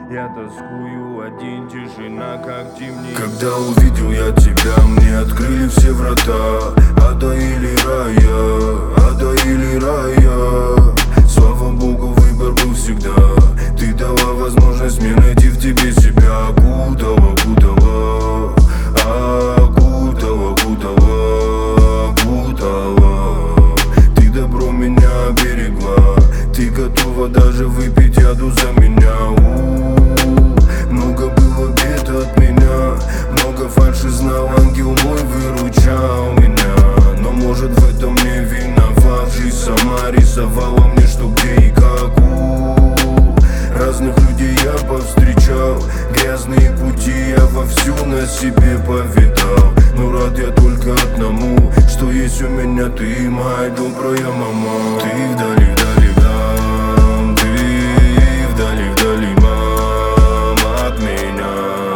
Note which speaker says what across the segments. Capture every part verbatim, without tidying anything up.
Speaker 1: Я тоскую один, тишина как темнее.
Speaker 2: Когда увидел я тебя, мне открыли все врата ада или рая, ада или рая. Слава Богу, выбор был всегда. Ты дала возможность мне найти в тебе себя. Окутала, окутала, окутала, окутала, окутала. Ты добро меня берегла. Ты готова даже выпить яду за меня. У-у-у. Много было бед от меня, много фальши знал, ангел мой выручал меня. Но может в этом не виноват, жизнь сама рисовала мне что, где и как. У-у-у. Разных людей я повстречал, грязные пути я вовсю на себе повидал. Но рад я только одному, что есть у меня ты, моя добрая мама. Ты вдали, вдали, там, ты вдали, вдали, мама, от меня,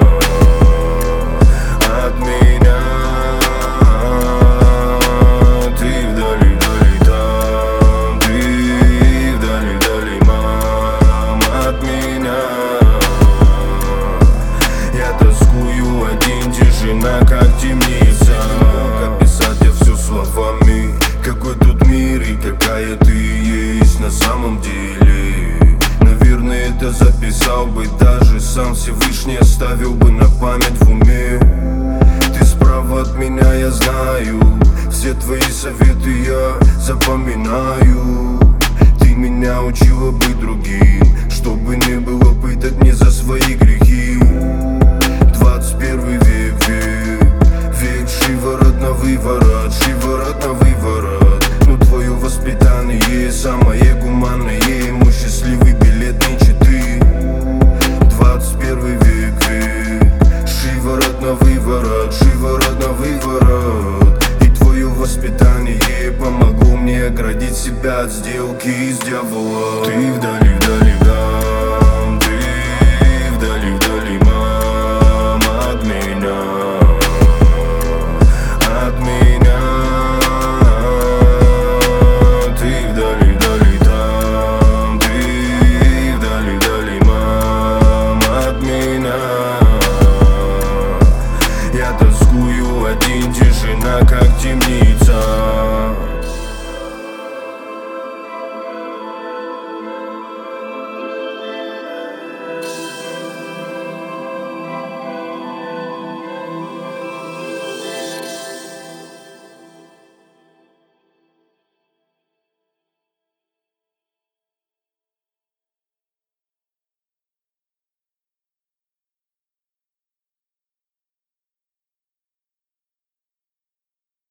Speaker 2: от меня. Ты вдали, вдали, там, ты вдали, вдали, мама, от меня. Я тоскую один, тишина как темница. Как описать я все словами, какой тут мир и какая ты есть на самом деле. Наверное, это записал бы даже сам Всевышний, оставил бы на память в уме. Ты справа от меня, я знаю, все твои советы я запоминаю. Ты меня учила быть другим, чтобы не было пытать мне за свои грехи. Двадцать первый век, век, век шиворот на выворот, шиворот на выворот. Но твое воспитание самое гуманное, мой счастливый билет нынче ты. Двадцать первый век, век, шиворот на выворот, шиворот на выворот. И твое воспитание помогло мне оградить себя от сделки с дьяволом. Ты вдали, вдали.